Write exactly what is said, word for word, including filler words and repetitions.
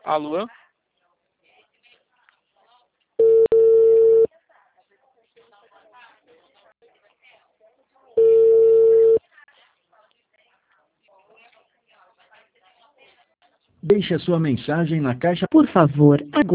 Alô? Deixe a sua mensagem na caixa. Por favor, aguarde.